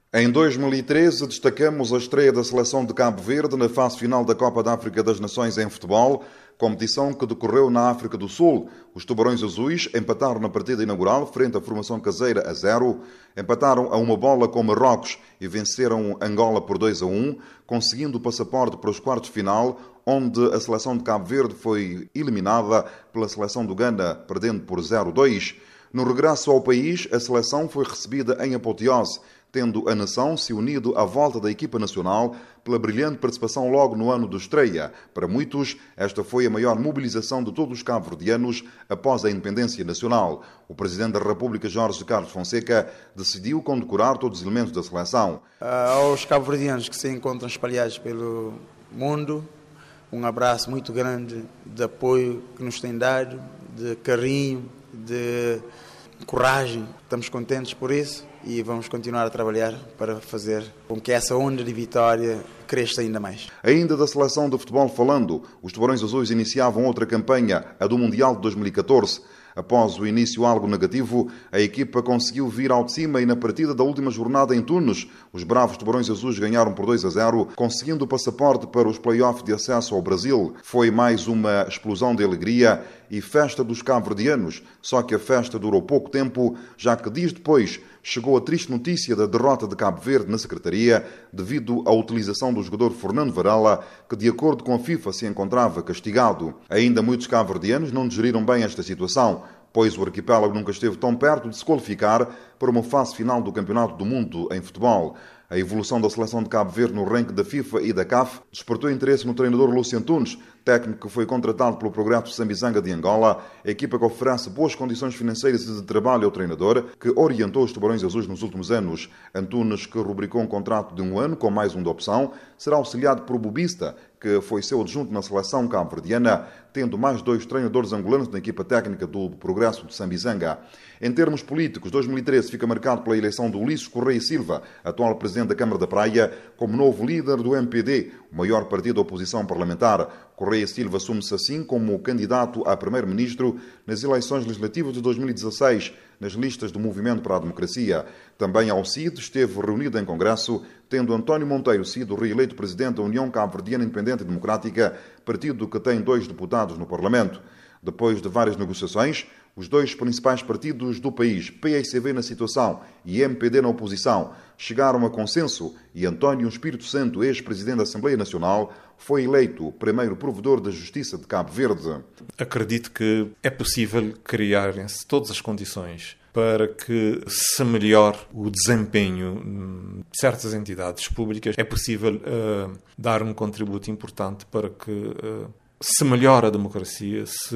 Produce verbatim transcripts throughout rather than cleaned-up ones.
Em dois mil e treze, destacamos a estreia da seleção de Cabo Verde na fase final da Copa da África das Nações em futebol, competição que decorreu na África do Sul. Os Tubarões Azuis empataram na partida inaugural frente à formação caseira a zero, empataram a uma bola com Marrocos e venceram Angola por dois a um, conseguindo o passaporte para os quartos de final, onde a seleção de Cabo Verde foi eliminada pela seleção do Ghana, perdendo por zero a dois. No regresso ao país, a seleção foi recebida em apoteose, tendo a nação se unido à volta da equipa nacional pela brilhante participação logo no ano de estreia. Para muitos, esta foi a maior mobilização de todos os cabo-verdianos após a independência nacional. O Presidente da República, Jorge Carlos Fonseca, decidiu condecorar todos os elementos da seleção. Aos cabo-verdianos que se encontram espalhados pelo mundo, um abraço muito grande de apoio que nos têm dado, de carinho, de coragem. Estamos contentes por isso e vamos continuar a trabalhar para fazer com que essa onda de vitória cresça ainda mais. Ainda da seleção de futebol falando, os Tubarões Azuis iniciavam outra campanha, a do Mundial de dois mil e catorze. Após o início algo negativo, a equipa conseguiu vir ao de cima e na partida da última jornada em Tunes, os bravos Tubarões Azuis ganharam por dois a zero, conseguindo o passaporte para os play-offs de acesso ao Brasil. Foi mais uma explosão de alegria e festa dos cabo-verdianos, só que a festa durou pouco tempo, já que dias depois chegou a triste notícia da derrota de Cabo Verde na Secretaria devido à utilização do jogador Fernando Varela, que de acordo com a FIFA se encontrava castigado. Ainda muitos cabo-verdianos não digeriram bem esta situação, pois o arquipélago nunca esteve tão perto de se qualificar para uma fase final do Campeonato do Mundo em futebol. A evolução da seleção de Cabo Verde no ranking da FIFA e da C A F despertou interesse no treinador Lúcio Antunes, técnico que foi contratado pelo Progresso Sambizanga de Angola, a equipa que oferece boas condições financeiras e de trabalho ao treinador, que orientou os Tubarões Azuis nos últimos anos. Antunes, que rubricou um contrato de um ano com mais um de opção, será auxiliado por Bubista, que foi seu adjunto na seleção cabo-verdiana, tendo mais dois treinadores angolanos na equipa técnica do Progresso de Sambizanga. Em termos políticos, dois mil e treze fica marcado pela eleição de Ulisses Correia Silva, atual presidente da Câmara da Praia, como novo líder do M P D, o maior partido da oposição parlamentar. Correia Silva assume-se assim como candidato a primeiro-ministro nas eleições legislativas de dois mil e dezasseis, nas listas do Movimento para a Democracia. Também ao C I D esteve reunido em Congresso, tendo António Monteiro sido reeleito presidente da União Cabo-Verdiana Independente e Democrática, partido que tem dois deputados no Parlamento. Depois de várias negociações, os dois principais partidos do país, P S C V na situação e M P D na oposição, chegaram a consenso e António Espírito Santo, ex-presidente da Assembleia Nacional, foi eleito primeiro provedor da Justiça de Cabo Verde. Acredito que é possível criarem-se todas as condições para que se melhore o desempenho de certas entidades públicas. É possível uh, dar um contributo importante para que uh, se melhore a democracia, se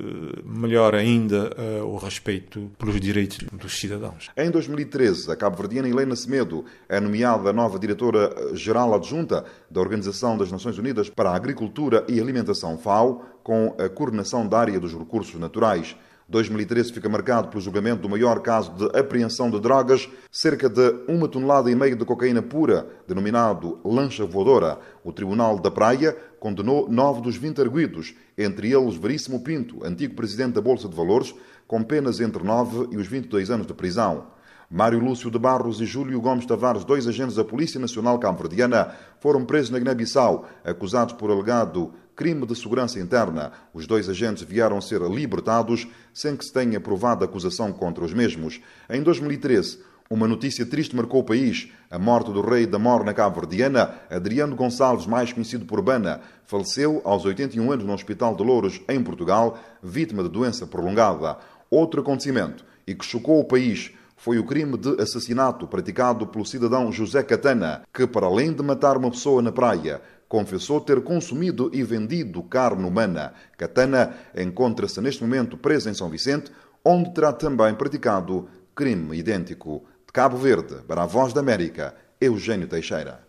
melhora ainda uh, o respeito pelos direitos dos cidadãos. Em dois mil e treze, a cabo-verdiana Helena Semedo é nomeada nova diretora-geral adjunta da Organização das Nações Unidas para a Agricultura e Alimentação, FAO, com a coordenação da área dos recursos naturais. dois mil e treze fica marcado pelo julgamento do maior caso de apreensão de drogas, cerca de uma tonelada e meia de cocaína pura, denominado lancha voadora. O Tribunal da Praia condenou nove dos vinte arguidos, entre eles Veríssimo Pinto, antigo presidente da Bolsa de Valores, com penas entre nove e os vinte e dois anos de prisão. Mário Lúcio de Barros e Júlio Gomes Tavares, dois agentes da Polícia Nacional Cabo-Verdiana, foram presos na Guiné-Bissau, acusados por alegado crime de segurança interna. Os dois agentes vieram ser libertados sem que se tenha provado acusação contra os mesmos. Em dois mil e treze, uma notícia triste marcou o país. A morte do rei da morna cabo-verdiana, Adriano Gonçalves, mais conhecido por Bana, faleceu aos oitenta e um anos no Hospital de Louros, em Portugal, vítima de doença prolongada. Outro acontecimento, e que chocou o país, foi o crime de assassinato praticado pelo cidadão José Catana, que, para além de matar uma pessoa na praia, confessou ter consumido e vendido carne humana. Catana encontra-se neste momento preso em São Vicente, onde terá também praticado crime idêntico. De Cabo Verde, para a Voz da América, Eugênio Teixeira.